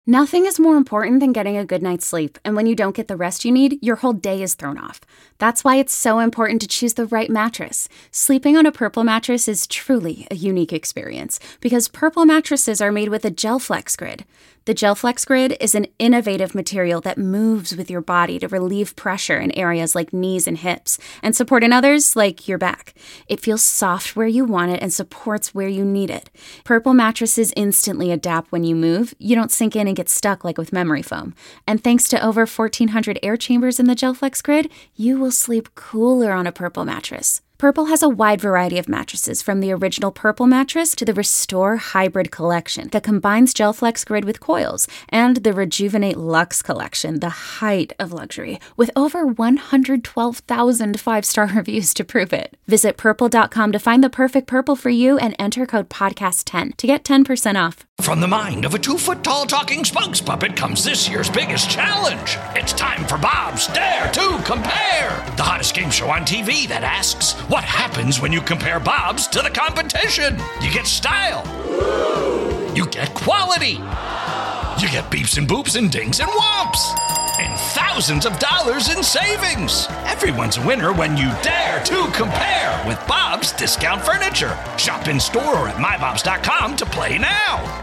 Nothing is more important than getting a good night's sleep, and when you don't get the rest you need, your whole day is thrown off. That's why it's so important to choose the right mattress. Sleeping on a Purple mattress is truly a unique experience, because Purple mattresses are made with a GelFlex Grid. The GelFlex Grid is an innovative material that moves with your body to relieve pressure in areas like knees and hips, and support in others like your back. It feels soft where you want it and supports where you need it. Purple mattresses instantly adapt when you move. You don't sink in and get stuck like with memory foam. And thanks to over 1,400 air chambers in the GelFlex Grid, you will sleep cooler on a Purple mattress. Purple has a wide variety of mattresses, from the original Purple mattress to the Restore Hybrid collection that combines GelFlex Grid with coils, and the Rejuvenate Luxe collection, the height of luxury, with over 112,000 five-star reviews to prove it. Visit purple.com to find the perfect Purple for you and enter code podcast10 to get 10% off. From the mind of a 2-foot-tall talking spokes puppet comes this year's biggest challenge. It's time for Bob's Dare to Compare, the hottest game show on TV that asks, what happens when you compare Bob's to the competition? You get style. You get quality. You get beeps and boops and dings and whomps. And thousands of dollars in savings. Everyone's a winner when you dare to compare with Bob's Discount Furniture. Shop in store or at mybobs.com to play now.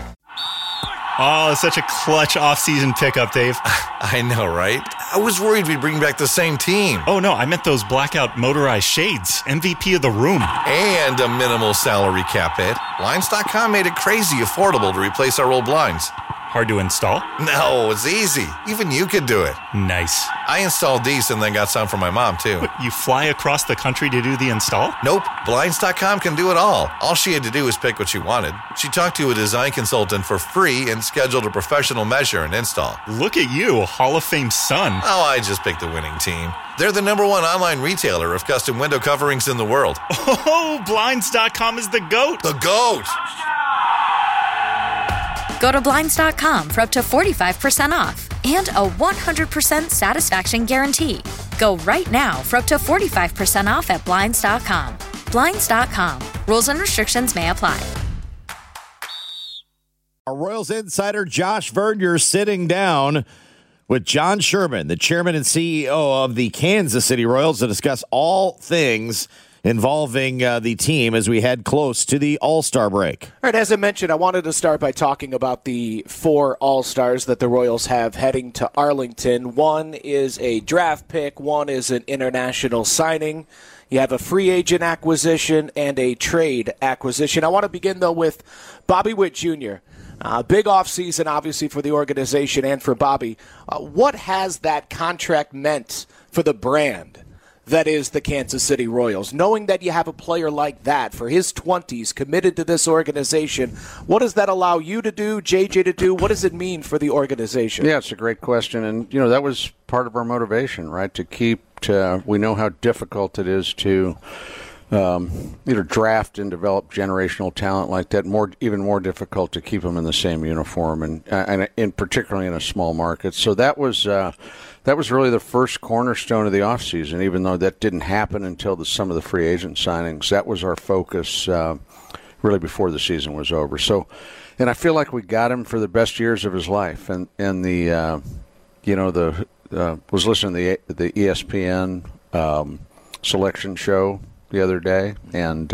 Oh, such a clutch off-season pickup, Dave. I know, right? I was worried we'd bring back the same team. Oh, no, I meant those blackout motorized shades. MVP of the room. And a minimal salary cap hit. Blinds.com made it crazy affordable to replace our old blinds. Hard to install? No, it's easy. Even you could do it. Nice. I installed these and then got some for my mom, too. What, you fly across the country to do the install? Nope. Blinds.com can do it all. All she had to do was pick what she wanted. She talked to a design consultant for free and scheduled a professional measure and install. Look at you, Hall of Fame son. Oh, I just picked the winning team. They're the #1 online retailer of custom window coverings in the world. Oh, Blinds.com is the GOAT. The GOAT! Go to Blinds.com for up to 45% off and a 100% satisfaction guarantee. Go right now for up to 45% off at Blinds.com. Blinds.com. Rules and restrictions may apply. Our Royals insider Josh Vernier sitting down with John Sherman, the chairman and CEO of the Kansas City Royals, to discuss all things involving the team as we head close to the All-Star break. All right, as I mentioned, I wanted to start by talking about the 4 All-Stars that the Royals have heading to Arlington. One is a draft pick, one is an international signing. You have a free agent acquisition and a trade acquisition. I want to begin, though, with Bobby Witt Jr., big offseason, obviously, for the organization and for Bobby. What has that contract meant for the brand that is the Kansas City Royals? Knowing that you have a player like that for his 20s committed to this organization, what does that allow you to do, JJ to do? What does it mean for the organization? Yeah, it's a great question. And, that was part of our motivation, right, to keep we know how difficult it is to either draft and develop generational talent like that. Even more difficult to keep them in the same uniform, and in particularly in a small market. So that was really the first cornerstone of the offseason, even though that didn't happen until some of the free agent signings. That was our focus really before the season was over. So, and I feel like we got him for the best years of his life. And was listening to the ESPN selection show the other day, and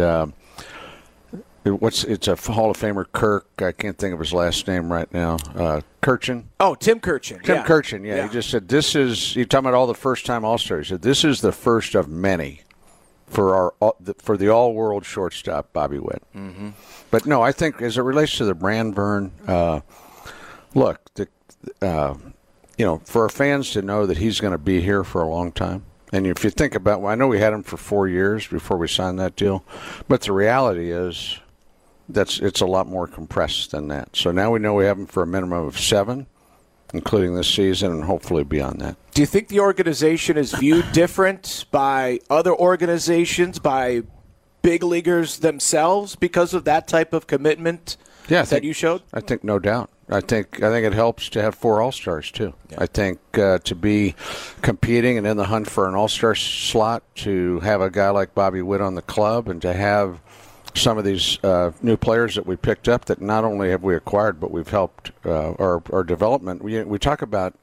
it's a Hall of Famer, Kirk. I can't think of his last name right now. Kirchin. Oh, Tim Kirchin. Tim Kirchin, yeah. He just said, you're talking about all the first-time All-Stars. He said, this is the first of many for the all-world shortstop, Bobby Witt. Mm-hmm. But, no, I think as it relates to the brand, Vern, look, for our fans to know that he's going to be here for a long time. And if you think about, I know we had him for 4 years before we signed that deal, but the reality is it's a lot more compressed than that. So now we know we have him for a minimum of 7, including this season, and hopefully beyond that. Do you think the organization is viewed different by other organizations, by big leaguers themselves, because of that type of commitment that you showed? I think no doubt. I think it helps to have 4 All-Stars, too. Yeah. I think to be competing and in the hunt for an All-Star slot, to have a guy like Bobby Witt on the club, and to have some of these new players that we picked up that not only have we acquired, but we've helped our development. We talk about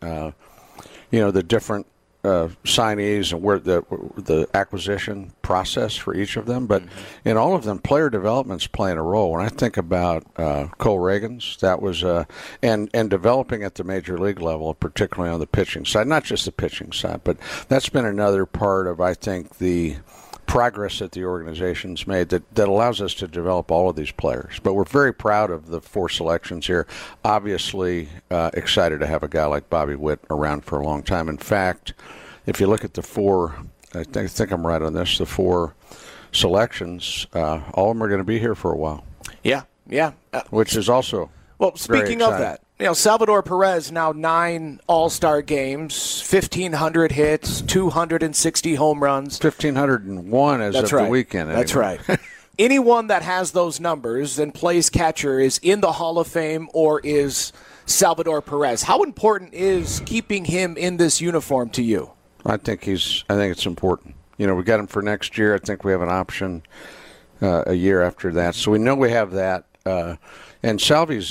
the different signees and where the acquisition process for each of them, but in all of them, player development's playing a role. When I think about Cole Reagans, that was and developing at the major league level, particularly on the pitching side, not just the pitching side, but that's been another part of, I think, the progress that the organization's made that allows us to develop all of these players. But we're very proud of the 4 selections here. Obviously excited to have a guy like Bobby Witt around for a long time. In fact, if you look at the 4, I think I'm right on this, the 4 selections, all of them are going to be here for a while. Yeah. Which is also well, speaking of that, Salvador Perez now 9 All-Star games, 1,500 hits, 260 home runs. 1,501 as of the weekend. Anyway. That's right. Anyone that has those numbers and plays catcher is in the Hall of Fame or is Salvador Perez. How important is keeping him in this uniform to you? I think it's important. We got him for next year. I think we have an option a year after that. So we know we have that. And Salvy's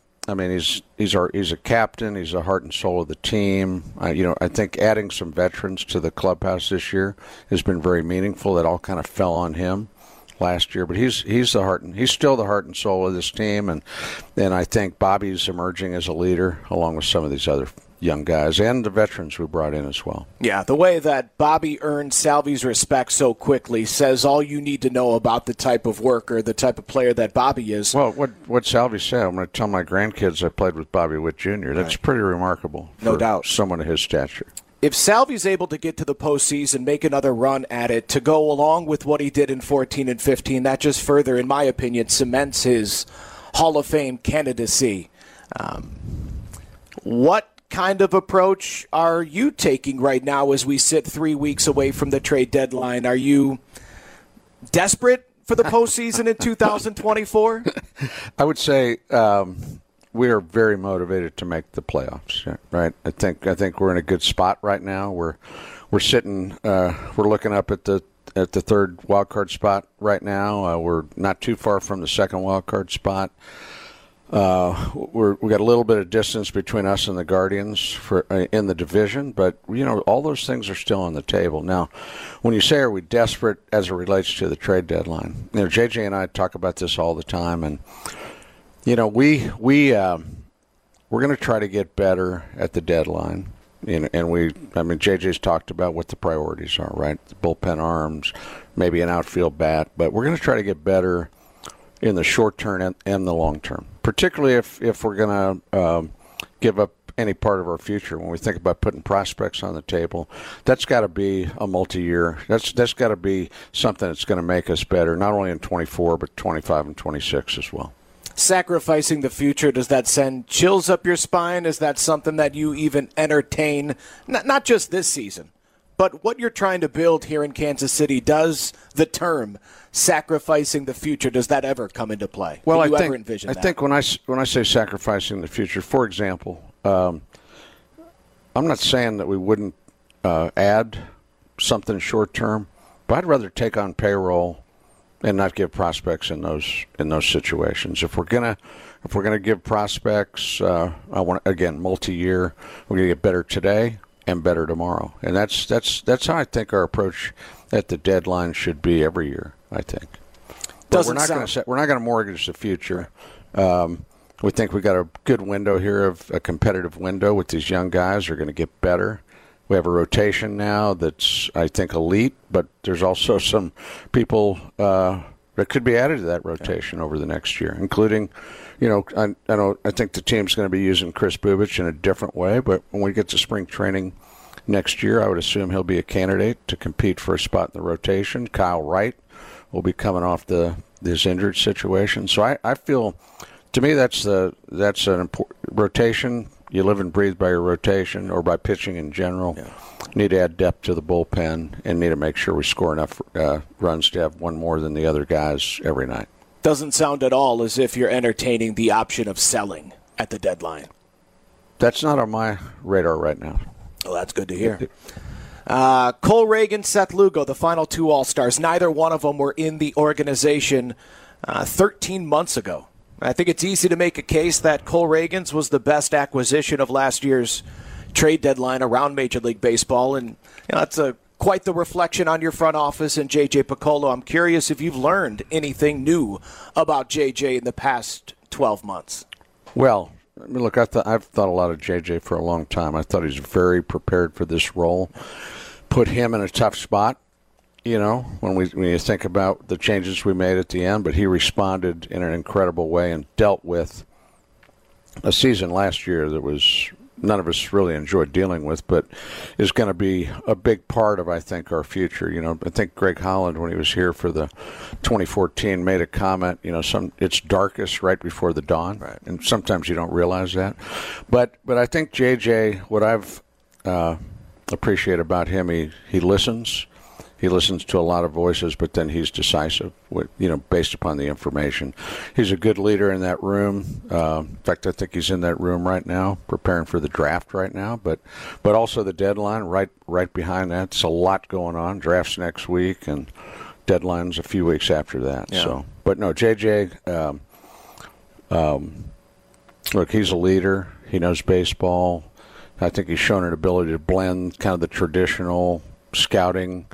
he's a captain. He's the heart and soul of the team. I think adding some veterans to the clubhouse this year has been very meaningful. That all kind of fell on him last year, but he's still the heart and soul of this team, and I think Bobby's emerging as a leader along with some of these other young guys and the veterans we brought in as well. Yeah, the way that Bobby earned Salvy's respect so quickly says all you need to know about the type of worker, the type of player that Bobby is. Well, what Salvy said, I'm going to tell my grandkids I played with Bobby Witt Jr. That's pretty remarkable. No doubt. Someone of his stature. If Salvy's able to get to the postseason, make another run at it, to go along with what he did in 14 and 15, that just further, in my opinion, cements his Hall of Fame candidacy. What kind of approach are you taking right now as we sit 3 weeks away from the trade deadline? Are you desperate for the postseason in 2024? I would say we are very motivated to make the playoffs. Right? I think we're in a good spot right now. We're sitting. We're looking up at the third wild card spot right now. We're not too far from the second wild card spot. We got a little bit of distance between us and the Guardians in the division, but all those things are still on the table. Now, when you say are we desperate as it relates to the trade deadline, JJ and I talk about this all the time, and we're going to try to get better at the deadline. And JJ's talked about what the priorities are, right? The bullpen arms, maybe an outfield bat, but we're going to try to get better in the short term and the long term, particularly if we're going to give up any part of our future. When we think about putting prospects on the table, that's got to be a multi-year. That's got to be something that's going to make us better, not only in 24, but 25 and 26 as well. Sacrificing the future, does that send chills up your spine? Is that something that you even entertain? Not just this season, but what you're trying to build here in Kansas City. Does the term sacrificing the future, does that ever come into play? Well, Can you I ever envision that? think when I say sacrificing the future, for example, I'm not saying that we wouldn't add something short term, but I'd rather take on payroll and not give prospects in those situations. If we're gonna give prospects, I want, again, multi-year. We're gonna get better today and better tomorrow, and that's how I think our approach at the deadline should be every year. I think. But we're not going to mortgage the future. We think we got a good window here, of a competitive window with these young guys who are going to get better. We have a rotation now that's, I think, elite, but there's also some people that could be added to that rotation over the next year, including, I think the team's going to be using Chris Bubich in a different way, but when we get to spring training next year, I would assume he'll be a candidate to compete for a spot in the rotation. Kyle Wright will be coming off this injured situation. So I feel, to me, that's an important rotation. You live and breathe by your rotation or by pitching in general. Yeah. Need to add depth to the bullpen and need to make sure we score enough runs to have one more than the other guys every night. Doesn't sound at all as if you're entertaining the option of selling at the deadline. That's not on my radar right now. Well, that's good to hear. Cole Reagans, Seth Lugo, the final 2 All-Stars. Neither one of them were in the organization 13 months ago. I think it's easy to make a case that Cole Ragans was the best acquisition of last year's trade deadline around Major League Baseball, and that's quite the reflection on your front office and J.J. Picollo. I'm curious if you've learned anything new about J.J. in the past 12 months. Well, I mean, look, I've thought a lot of J.J. for a long time. I thought he's very prepared for this role. Put him in a tough spot, when you think about the changes we made at the end, but he responded in an incredible way and dealt with a season last year that was none of us really enjoyed dealing with, but is going to be a big part of, I think, our future. I think Greg Holland, when he was here for the 2014, made a comment, it's darkest right before the dawn, right. And sometimes you don't realize that. But I think JJ, what I've appreciate about him, he listens. He listens to a lot of voices, but then he's decisive, based upon the information. He's a good leader in that room. In fact, I think he's in that room right now, preparing for the draft right now, but also the deadline right behind that. It's a lot going on. Draft's next week, and deadline's a few weeks after that. Yeah. So, but no, JJ, look, he's a leader. He knows baseball. I think he's shown an ability to blend kind of the traditional scouting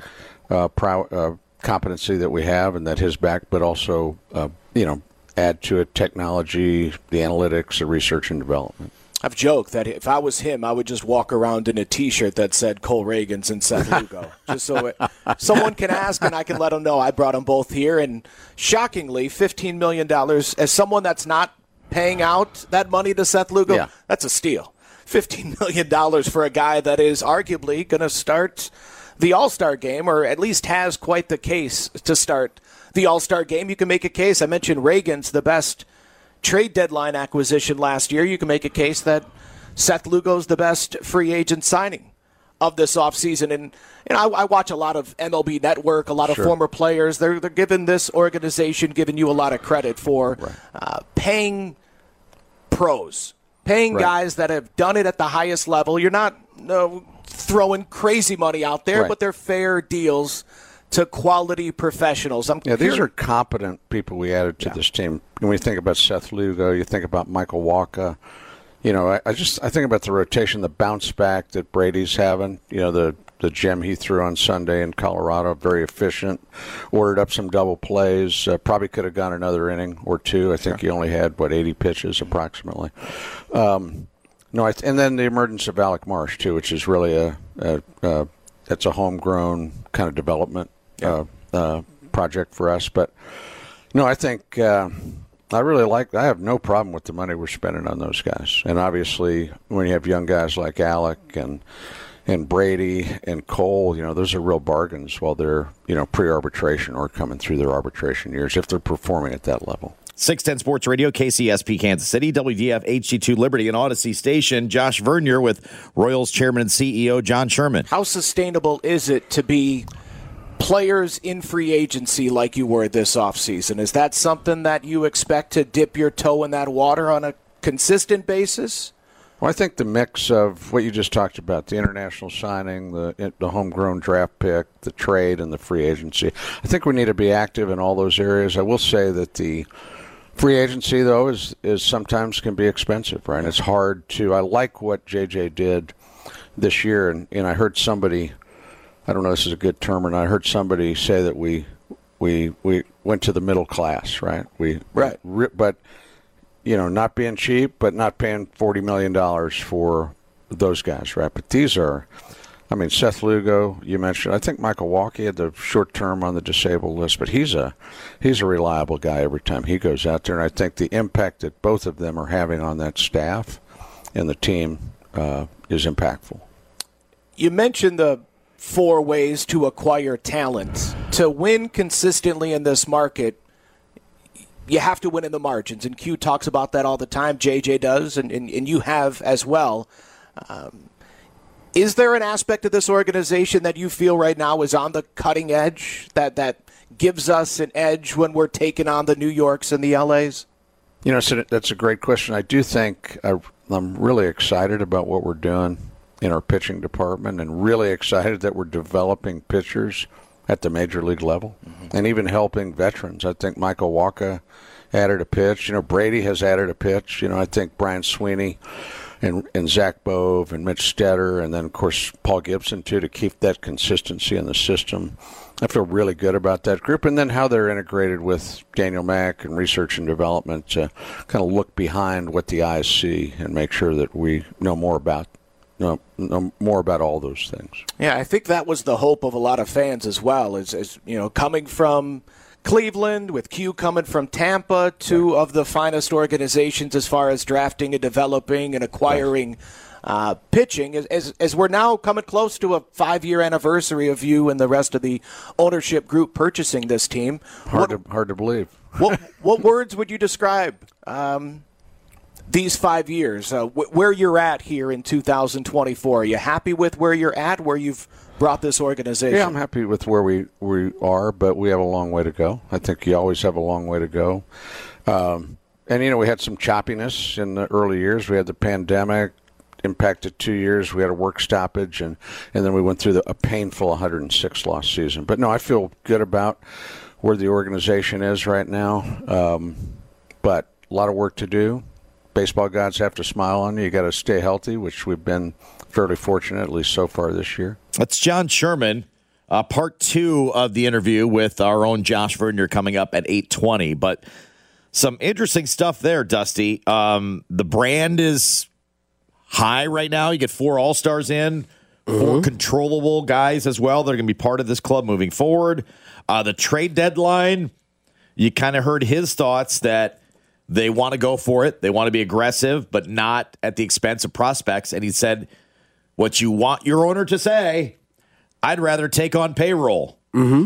competency that we have and that his back, but also, add to it technology, the analytics, the research and development. I've joked that if I was him, I would just walk around in a T-shirt that said Cole Ragans and Seth Lugo, just so someone can ask and I can let them know I brought them both here. And shockingly, $15 million, as someone that's not paying out that money to Seth Lugo, that's a steal. $15 million for a guy that is arguably going to start the All-Star game, or at least has quite the case to start the All-Star game. You can make a case. I mentioned Ragans, the best trade deadline acquisition last year. You can make a case that Seth Lugo's the best free agent signing of this offseason. And I watch a lot of MLB Network, a lot of former players. They're giving this organization, giving you a lot of credit for paying pros, paying guys that have done it at the highest level. You're not throwing crazy money out there, but they're fair deals to quality professionals. These are competent people we added to this team. When we think about Seth Lugo, you think about Michael Wacha. I think about the rotation, the bounce back that Brady's having. The gem he threw on Sunday in Colorado, very efficient. Ordered up some double plays. Probably could have gone another inning or two. I think he only had 80 pitches approximately. And then the emergence of Alec Marsh too, which is really that's a homegrown kind of development project for us. But no, I think I have no problem with the money we're spending on those guys. And obviously, when you have young guys like Alec and Brady and Cole, those are real bargains while they're pre-arbitration or coming through their arbitration years if they're performing at that level. 610 Sports Radio, KCSP, Kansas City, WDF, HD2 Liberty, and Odyssey Station. Josh Vernier with Royals Chairman and CEO John Sherman. How sustainable is it to be players in free agency like you were this offseason? Is that something that you expect to dip your toe in that water on a consistent basis? Well, I think the mix of what you just talked about, the international signing, the homegrown draft pick, the trade, and the free agency, I think we need to be active in all those areas. I will say that the free agency, though, is sometimes can be expensive, right? It's hard to. I like what JJ did this year, and I heard somebody, I don't know if this is a good term or not, I heard somebody say that we went to the middle class, right? But not being cheap, but not paying $40 million for those guys, right? But these are. Seth Lugo, you mentioned. I think Michael Wacha had the short term on the disabled list, but he's a reliable guy every time he goes out there. And I think the impact that both of them are having on that staff and the team is impactful. You mentioned the 4 ways to acquire talent. To win consistently in this market, you have to win in the margins. And Q talks about that all the time. JJ does, and you have as well. Is there an aspect of this organization that you feel right now is on the cutting edge that gives us an edge when we're taking on the New Yorks and the LAs? So that's a great question. I do think I'm really excited about what we're doing in our pitching department and really excited that we're developing pitchers at the major league level, and even helping veterans. I think Michael Wacha added a pitch. Brady has added a pitch. I think Brian Sweeney and Zach Bove and Mitch Stetter, and then, of course, Paul Gibson, too, to keep that consistency in the system. I feel really good about that group, and then how they're integrated with Daniel Mack and research and development to kind of look behind what the eyes see and make sure that we know more about all those things. Yeah, I think that was the hope of a lot of fans as well, is coming from Cleveland, with Q coming from Tampa, two of the finest organizations as far as drafting and developing and acquiring pitching, as we're now coming close to a 5-year anniversary of you and the rest of the ownership group purchasing this team. Hard to believe. What words would you describe these 5 years, where you're at here in 2024? Are you happy with where you're at, where you've brought this organization? Yeah, I'm happy with where we are, but we have a long way to go. I think you always have a long way to go. And, we had some choppiness in the early years. We had the pandemic, impacted 2 years. We had a work stoppage, and then we went through a painful 106-loss season. But, no, I feel good about where the organization is right now. But a lot of work to do. Baseball gods have to smile on you. You got to stay healthy, which we've been fairly fortunate, at least so far this year. That's John Sherman. Part 2 of the interview with our own Josh Vernier coming up at 8:20. But some interesting stuff there, Dusty. The brand is high right now. You get 4 All-Stars in, 4 controllable guys as well. They're going to be part of this club moving forward. The trade deadline, you kind of heard his thoughts that they want to go for it. They want to be aggressive, but not at the expense of prospects. And he said, what you want your owner to say, I'd rather take on payroll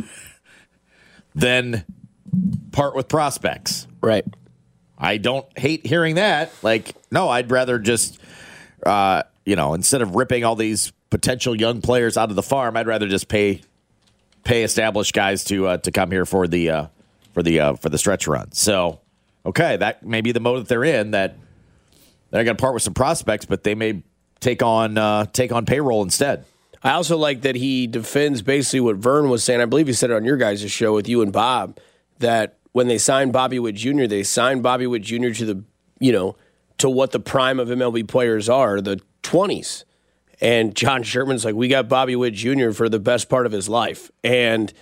than part with prospects. Right. I don't hate hearing that. No, I'd rather just, instead of ripping all these potential young players out of the farm, I'd rather just pay established guys to come here for the stretch run. So, okay, that may be the mode that they're in. That they're going to part with some prospects, but they may take on payroll instead. I also like that he defends basically what Vern was saying. I believe he said it on your guys' show with you and Bob, that when they signed Bobby Witt Jr., they signed Bobby Witt Jr. to to what the prime of MLB players are, the 20s. And John Sherman's like, we got Bobby Witt Jr. for the best part of his life. And,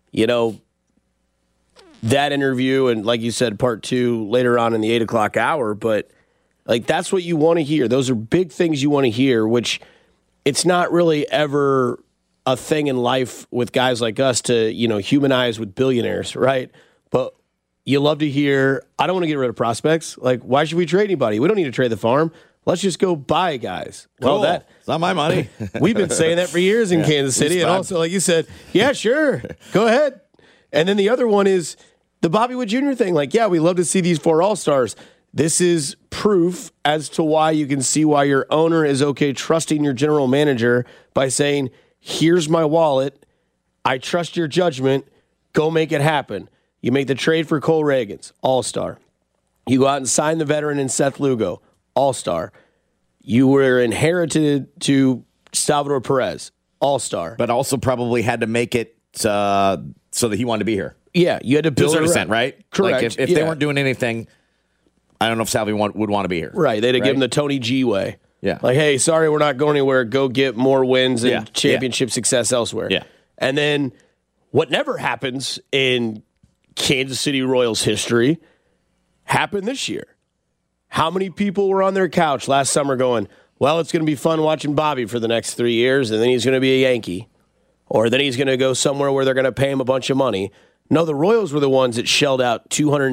that interview, and like you said, part 2 later on in the 8 o'clock hour, but that's what you want to hear. Those are big things you want to hear, which it's not really ever a thing in life with guys like us to, humanize with billionaires, right? But you love to hear, I don't want to get rid of prospects. Why should we trade anybody? We don't need to trade the farm. Let's just go buy guys. Cool. Well, it's not my money. We've been saying that for years in Kansas City. And also, like you said, yeah, sure, go ahead. And then the other one is the Bobby Witt Jr. thing. We love to see these 4 All-Stars. This is proof as to why you can see why your owner is okay trusting your general manager by saying, here's my wallet. I trust your judgment. Go make it happen. You make the trade for Cole Reagans, All-Star. You go out and sign the veteran in Seth Lugo, All-Star. You were inherited to Salvador Perez, All-Star. But also probably had to make it so that he wanted to be here. Yeah, you had to build to a certain extent, right? Correct. If they weren't doing anything, I don't know if Salvi would want to be here. Right, they'd have given the Tony G way. Yeah. Hey, sorry, we're not going anywhere. Go get more wins and championship success elsewhere. Yeah. And then what never happens in Kansas City Royals history happened this year. How many people were on their couch last summer going, well, it's going to be fun watching Bobby for the next 3 years, and then he's going to be a Yankee. Or then he's going to go somewhere where they're going to pay him a bunch of money. No, the Royals were the ones that shelled out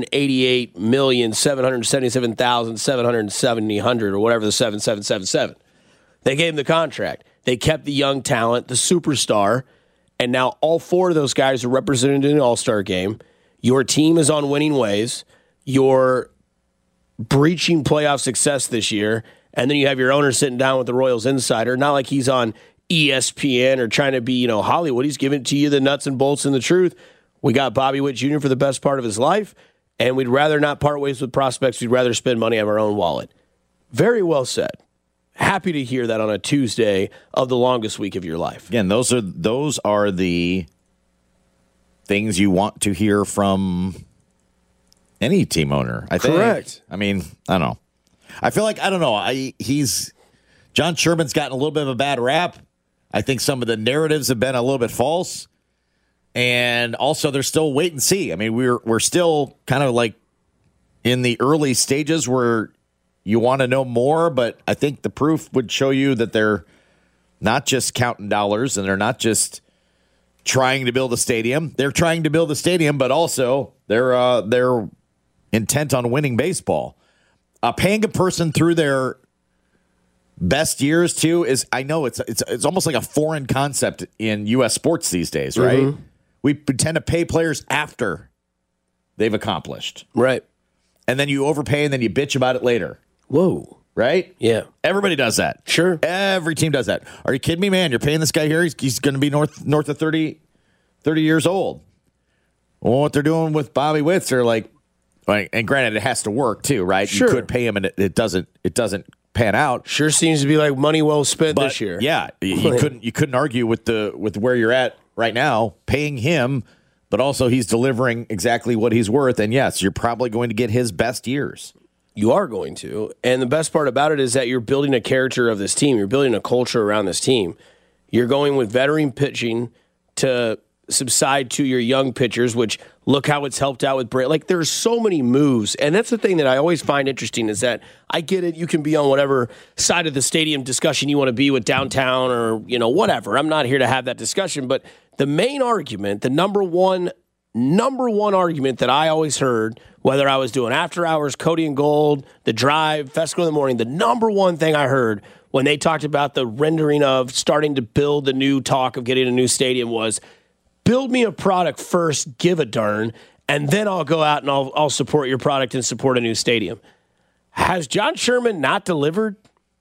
$288,777,770 or whatever the 7777. They gave him the contract. They kept the young talent, the superstar, and now all 4 of those guys are represented in an All-Star game. Your team is on winning ways. You're breaching playoff success this year, and then you have your owner sitting down with the Royals insider. Not like he's on ESPN or trying to be, Hollywood. He's giving it to you the nuts and bolts and the truth. We got Bobby Witt Jr. for the best part of his life, and we'd rather not part ways with prospects. We'd rather spend money out of our own wallet. Very well said. Happy to hear that on a Tuesday of the longest week of your life. Again, those are the things you want to hear from any team owner, I think. Correct. I mean, I don't know. I feel like, I don't know. John Sherman's gotten a little bit of a bad rap. I think some of the narratives have been a little bit false. And also, there's still wait and see. I mean, we're still kind of like in the early stages where you want to know more, but I think the proof would show you that they're not just counting dollars and they're not just trying to build a stadium. They're trying to build a stadium, but also they're intent on winning baseball. Paying a person through their best years too is, I know it's almost like a foreign concept in U.S. sports these days, right? Mm-hmm. We tend to pay players after they've accomplished, right? And then you overpay and then you bitch about it later. Whoa. Right? Yeah. Everybody does that. Sure. Every team does that. Are you kidding me, man? You're paying this guy here. He's going to be north of 30 years old. Well, what they're doing with Bobby Witt, they're like, and granted, it has to work too, right? Sure. You could pay him and it doesn't pan out. Sure seems to be like money well spent this year. Yeah. You couldn't argue with where you're at right now, paying him, but also he's delivering exactly what he's worth. And yes, you're probably going to get his best years. You are going to. And the best part about it is that you're building a character of this team. You're building a culture around this team. You're going with veteran pitching to subside to your young pitchers, which look how it's helped out with Brady. Like, there's so many moves. And that's the thing that I always find interesting is that I get it. You can be on whatever side of the stadium discussion you want to be with downtown or, whatever. I'm not here to have that discussion. But the main argument, the number one argument that I always heard, whether I was doing After Hours, Cody and Gold, The Drive, Fesco in the Morning, the number one thing I heard when they talked about the rendering of starting to build the new talk of getting a new stadium was, build me a product first, give a darn, and then I'll go out and I'll support your product and support a new stadium. Has John Sherman not delivered?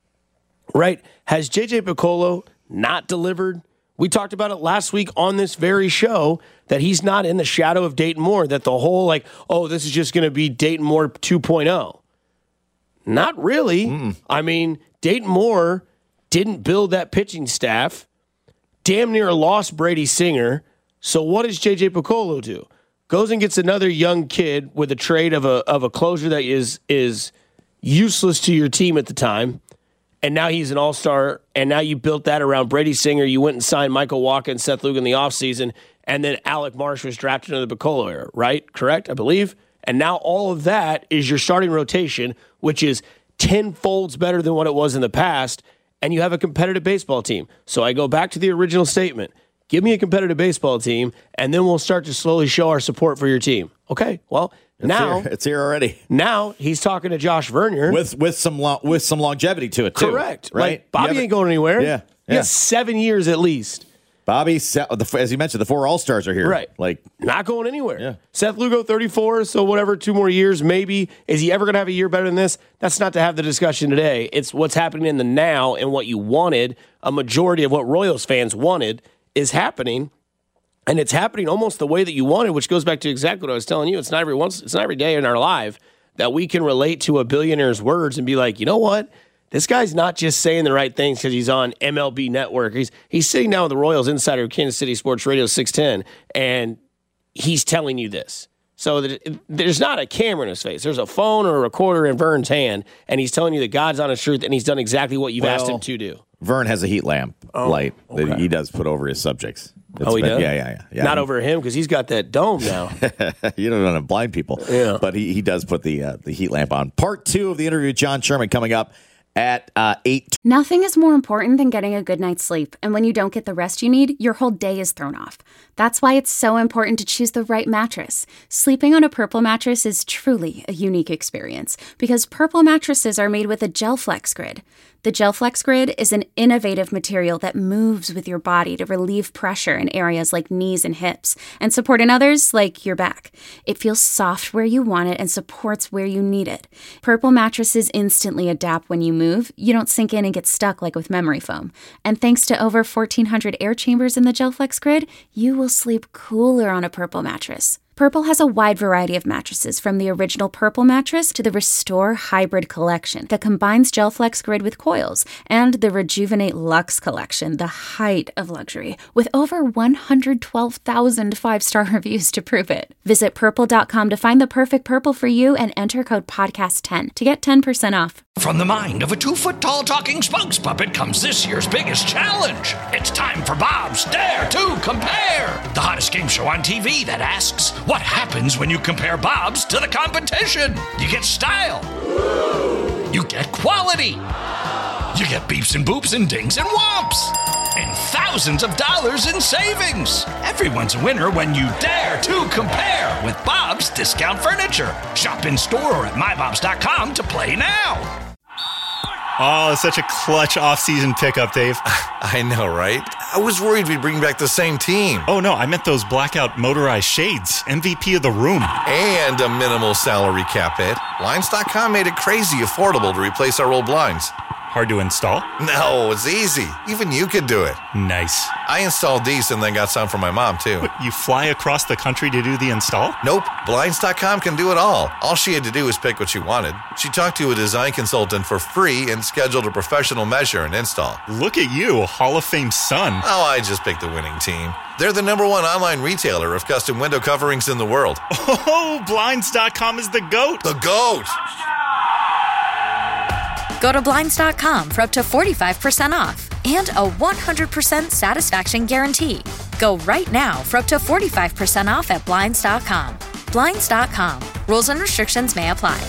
Right? Has J.J. Picollo not delivered? We talked about it last week on this very show that he's not in the shadow of Dayton Moore, that the whole this is just going to be Dayton Moore 2.0. Not really. I mean, Dayton Moore didn't build that pitching staff, damn near lost Brady Singer. So what does J.J. Picollo do? Goes and gets another young kid with a trade of a closer that is useless to your team at the time. And now he's an all-star, and now you built that around Brady Singer. You went and signed Michael Wacha and Seth Lugo in the offseason, and then Alec Marsh was drafted into the Picollo era, right? Correct, I believe? And now all of that is your starting rotation, which is 10 folds better than what it was in the past, and you have a competitive baseball team. So I go back to the original statement. Give me a competitive baseball team, and then we'll start to slowly show our support for your team. Okay, well... It's here already. Now he's talking to Josh Vernier with some longevity to it too. Correct, right? Like, Bobby ain't going anywhere. Yeah, he has 7 years at least. Bobby, as you mentioned, the 4 All-Stars are here. Right, like not going anywhere. Yeah. Seth Lugo, 34, so whatever, 2 more years maybe. Is he ever going to have a year better than this? That's not to have the discussion today. It's what's happening in the now and what you wanted. A majority of what Royals fans wanted is happening. And it's happening almost the way that you wanted, which goes back to exactly what I was telling you. It's not every day in our life that we can relate to a billionaire's words and be like, you know what? This guy's not just saying the right things because he's on MLB Network. He's sitting down with the Royals insider of Kansas City Sports Radio 610, and he's telling you this. So there's not a camera in his face. There's a phone or a recorder in Vern's hand, and he's telling you that God's honest truth, and he's done exactly what you've asked him to do. Vern has a heat lamp light that he does put over his subjects. He does? Yeah. Not over him because he's got that dome now. You don't want to blind people. Yeah. But he does put the heat lamp on. Part 2 of the interview with John Sherman coming up at 8. Nothing is more important than getting a good night's sleep. And when you don't get the rest you need, your whole day is thrown off. That's why it's so important to choose the right mattress. Sleeping on a Purple mattress is truly a unique experience because Purple mattresses are made with a GelFlex Grid. The GelFlex Grid is an innovative material that moves with your body to relieve pressure in areas like knees and hips and support in others like your back. It feels soft where you want it and supports where you need it. Purple mattresses instantly adapt when you move. You don't sink in and get stuck like with memory foam. And thanks to over 1,400 air chambers in the GelFlex Grid, you will sleep cooler on a Purple mattress. Purple has a wide variety of mattresses, from the original Purple mattress to the Restore Hybrid collection that combines GelFlex Grid with coils, and the Rejuvenate Luxe collection, the height of luxury, with over 112,000 5-star reviews to prove it. Visit purple.com to find the perfect purple for you and enter code podcast10 to get 10% off. From the mind of a 2-foot-tall talking spokes puppet comes this year's biggest challenge. It's time for Bob's Dare to Compare, the hottest game show on TV that asks, what happens when you compare Bob's to the competition? You get style. You get quality. You get beeps and boops and dings and whomps. And thousands of dollars in savings. Everyone's a winner when you dare to compare with Bob's Discount Furniture. Shop in store or at mybobs.com to play now. Oh, such a clutch off-season pickup, Dave. I know, right? I was worried we'd bring back the same team. Oh, no, I meant those blackout motorized shades. MVP of the room. And a minimal salary cap hit. Blinds.com made it crazy affordable to replace our old blinds. Hard to install? No, it's easy. Even you could do it. Nice. I installed these and then got some for my mom, too. What, you fly across the country to do the install? Nope. Blinds.com can do it all. All she had to do was pick what she wanted. She talked to a design consultant for free and scheduled a professional measure and install. Look at you, Hall of Fame son. Oh, I just picked the winning team. They're the #1 online retailer of custom window coverings in the world. Oh, Blinds.com is the GOAT. The GOAT! Go to Blinds.com for up to 45% off and a 100% satisfaction guarantee. Go right now for up to 45% off at Blinds.com. Blinds.com. Rules and restrictions may apply.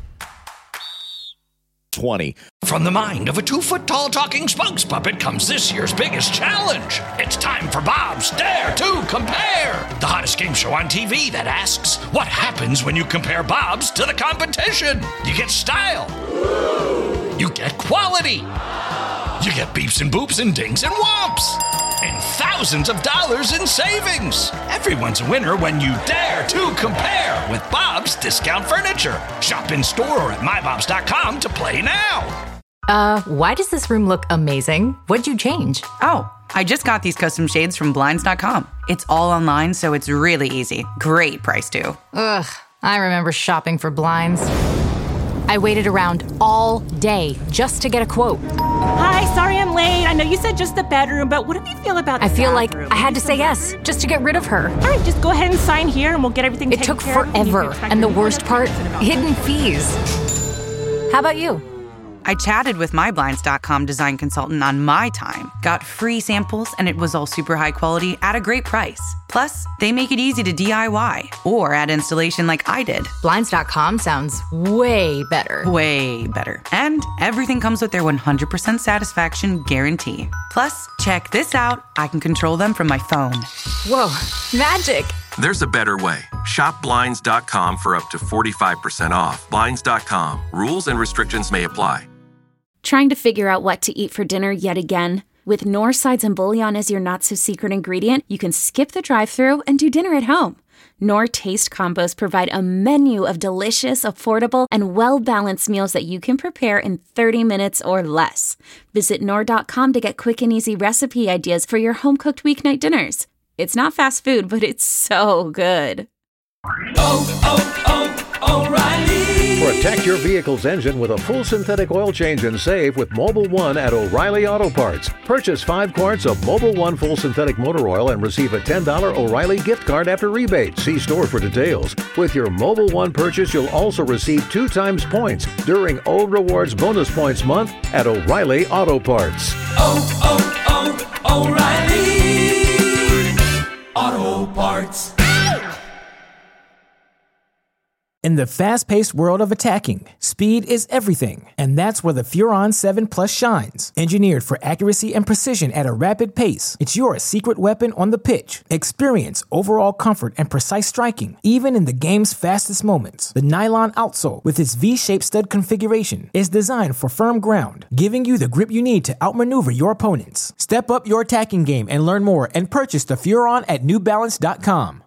20. From the mind of a 2-foot-tall talking spokes puppet comes this year's biggest challenge. It's time for Bob's Dare to Compare, the hottest game show on TV that asks, what happens when you compare Bob's to the competition? You get style. You get quality. You get beeps and boops and dings and whomps. And thousands of dollars in savings. Everyone's a winner when you dare to compare with Bob's Discount Furniture. Shop in store or at mybobs.com to play now. Why does this room look amazing? What'd you change? Oh, I just got these custom shades from Blinds.com. It's all online, so it's really easy. Great price, too. Ugh, I remember shopping for blinds. I waited around all day just to get a quote. Hi, sorry I'm late. I know you said just the bedroom, but what do you feel about the I feel bathroom? like I had to say yes just to get rid of her. All right, just go ahead and sign here and we'll get everything taken care of. It took forever, and the worst part, hidden fees. How about you? I chatted with my Blinds.com design consultant on my time, got free samples, and it was all super high quality at a great price. Plus, they make it easy to DIY or add installation like I did. Blinds.com sounds way better. Way better. And everything comes with their 100% satisfaction guarantee. Plus, check this out. I can control them from my phone. Whoa, magic. There's a better way. Shop Blinds.com for up to 45% off. Blinds.com. Rules and restrictions may apply. Trying to figure out what to eat for dinner yet again? With Knorr sides and bouillon as your not-so-secret ingredient, you can skip the drive-thru and do dinner at home. Knorr Taste Combos provide a menu of delicious, affordable, and well-balanced meals that you can prepare in 30 minutes or less. Visit Knorr.com to get quick and easy recipe ideas for your home-cooked weeknight dinners. It's not fast food, but it's so good. O'Reilly. Protect your vehicle's engine with a full synthetic oil change and save with Mobil 1 at O'Reilly Auto Parts. Purchase 5 quarts of Mobil 1 full synthetic motor oil and receive a $10 O'Reilly gift card after rebate. See store for details. With your Mobil 1 purchase, you'll also receive 2 times points during O Rewards Bonus Points Month at O'Reilly Auto Parts. O'Reilly Auto Parts. In the fast-paced world of attacking, speed is everything, and that's where the Furon 7 Plus shines. Engineered for accuracy and precision at a rapid pace, it's your secret weapon on the pitch. Experience overall comfort and precise striking, even in the game's fastest moments. The nylon outsole, with its V-shaped stud configuration, is designed for firm ground, giving you the grip you need to outmaneuver your opponents. Step up your attacking game and learn more and purchase the Furon at NewBalance.com.